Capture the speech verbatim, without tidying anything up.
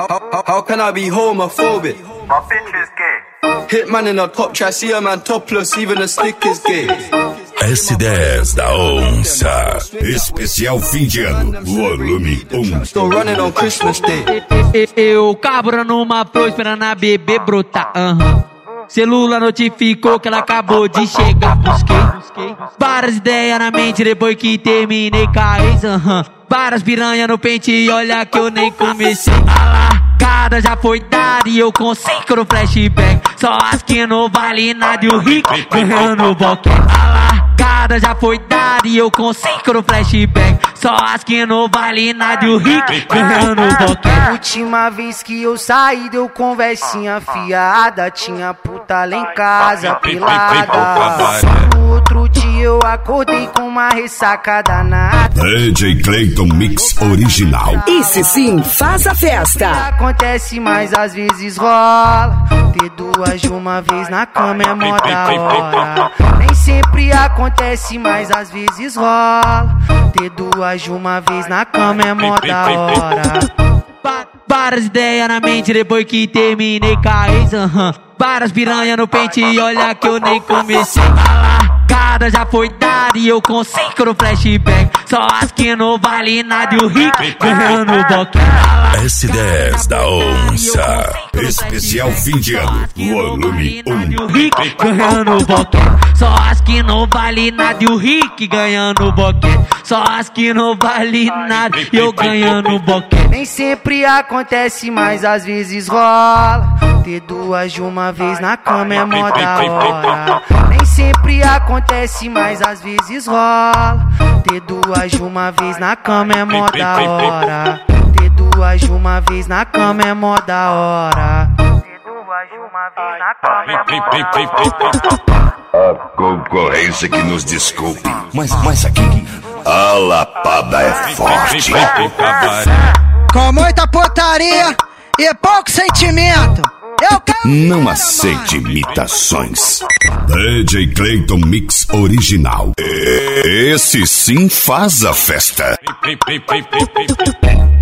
how, how can I be homophobic? My bitch is gay. Hitman in a top try, see a man topless, even a stick is gay. S dez da Onça. Especial fim de ano, volume um. Still running on Christmas Day. Eu cabra numa flor esperando a bebê brotar. Uhum. Celula notificou que ela acabou de chegar. Busquei várias ideias na mente depois que terminei com a ex. Uhum. Várias piranha no pente e olha que eu nem comecei. A largada já foi dada e eu consigo no flashback. Só as que não vale nada e o rico ganhando boquete. A largada já foi dada e eu consigo no flashback. Só as que não vale nada e o rico ganhando boquete. Última vez que eu saí deu conversinha fiada. Tinha puta lá em casa pelada. No outro dia eu acordei com uma ressaca danada. D J Clayton Mix Original. Esse sim faz a festa. Acontece, mas às vezes rola. Ter duas de uma vez na cama é mó da hora. Nem sempre acontece, mas às vezes rola. Ter duas de uma vez na cama é mó da hora. Várias ideias na mente depois que terminei com a ex. Uhum. Várias piranha no pente e olha que eu nem comecei. A largada já foi dada e eu consigo no flashback. Só as que não vale nada e o rico ganhando boquete. S dez da Onça. Especial fim de ano, volume um. O rico ganhando boquete. Só as que não vale nada e o rico ganhando boquete. Só as que não vale nada e eu ganhando boquete. Nem sempre acontece, mas às vezes rola. Ter duas de uma vez na cama é mó da hora. Nem sempre acontece, mas às vezes rola. Ter duas de uma vez na cama é mó da hora. Ter duas de uma vez na cama é mó da hora. Ter duas de uma vez na cama é mó da hora. A concorrência que nos desculpe, mas, mas aqui a lapada é forte. Com muita putaria e pouco sentimento. Eu quero... Não aceite imitações. D J Clayton Mix Original. Esse sim faz a festa.